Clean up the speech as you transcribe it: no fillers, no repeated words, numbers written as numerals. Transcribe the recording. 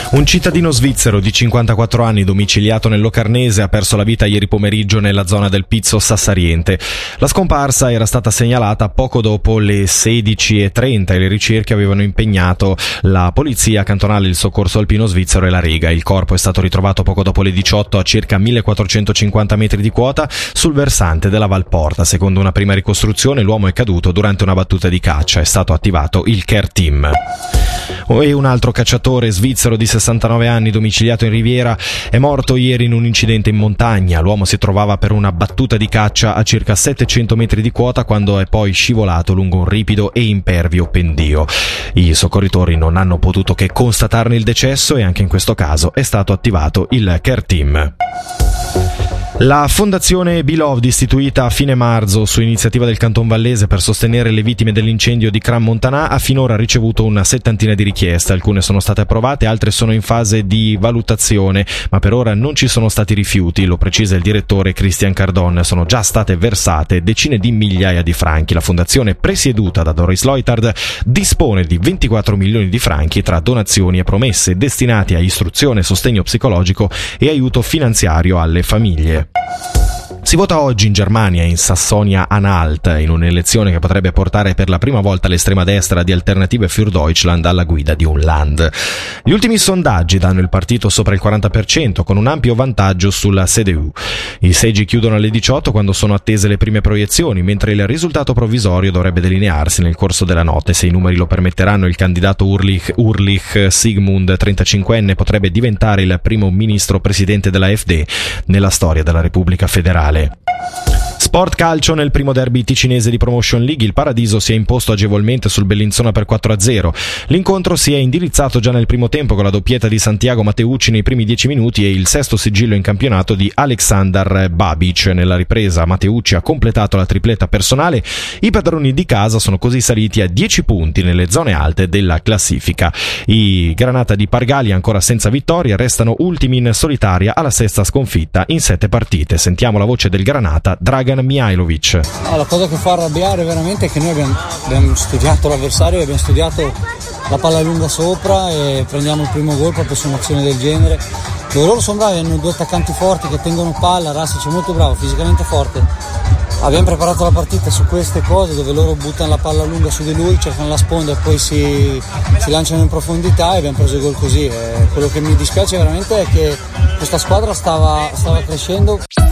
Un cittadino svizzero di 54 anni domiciliato nel Locarnese ha perso la vita ieri pomeriggio nella zona del Pizzo Sassariente. La scomparsa era stata segnalata poco dopo le 16:30 e le ricerche avevano impegnato la polizia cantonale, il soccorso alpino svizzero e la Rega. Il corpo è stato ritrovato poco dopo le 18 a circa 1450 metri di quota sul versante della Valporta. Secondo una prima ricostruzione l'uomo è caduto durante una battuta di caccia. È stato attivato il care team. E un altro cacciatore svizzero di 69 anni domiciliato in Riviera è morto ieri in un incidente in montagna. L'uomo si trovava per una battuta di caccia a circa 700 metri di quota quando è poi scivolato lungo un ripido e impervio pendio. I soccorritori non hanno potuto che constatarne il decesso e anche in questo caso è stato attivato il care team. La Fondazione Beloved, istituita a fine marzo su iniziativa del Canton Vallese per sostenere le vittime dell'incendio di Cran Montanà, ha finora ricevuto una settantina di richieste. Alcune sono state approvate, altre sono in fase di valutazione, ma per ora non ci sono stati rifiuti, lo precisa il direttore Christian Cardon. Sono già state versate decine di migliaia di franchi. La fondazione, presieduta da Doris Leutard, dispone di 24 milioni di franchi tra donazioni e promesse destinati a istruzione, sostegno psicologico e aiuto finanziario alle famiglie. Si vota oggi in Germania, in Sassonia-Anhalt, in un'elezione che potrebbe portare per la prima volta l'estrema destra di Alternative für Deutschland alla guida di un Land. Gli ultimi sondaggi danno il partito sopra il 40%, con un ampio vantaggio sulla CDU. I seggi chiudono alle 18 quando sono attese le prime proiezioni, mentre il risultato provvisorio dovrebbe delinearsi nel corso della notte. Se i numeri lo permetteranno, il candidato Ulrich Sigmund, 35enne, potrebbe diventare il primo ministro presidente della AfD nella storia della Repubblica Federale. Sport calcio. Nel primo derby ticinese di Promotion League il Paradiso si è imposto agevolmente sul Bellinzona per 4-0. L'incontro si è indirizzato già nel primo tempo con la doppietta di Santiago Mateucci nei primi 10 minuti e il sesto sigillo in campionato di Aleksandar Babic. Nella ripresa Mateucci ha completato la tripletta personale. I padroni di casa sono così saliti a 10 punti nelle zone alte della classifica. I Granata di Pargali, ancora senza vittoria, restano ultimi in solitaria alla sesta sconfitta in 7 partite. Sentiamo la voce del Granata, Dragan Mihailovic. La cosa che fa arrabbiare veramente è che noi abbiamo studiato l'avversario, abbiamo studiato la palla lunga sopra e prendiamo il primo gol proprio su un'azione del genere, dove loro sono bravi, hanno due attaccanti forti che tengono palla. Rasic è molto bravo, fisicamente forte. Abbiamo preparato la partita su queste cose, dove loro buttano la palla lunga su di lui, cercano la sponda e poi si lanciano in profondità, e abbiamo preso il gol così. Quello che mi dispiace veramente è che questa squadra stava crescendo.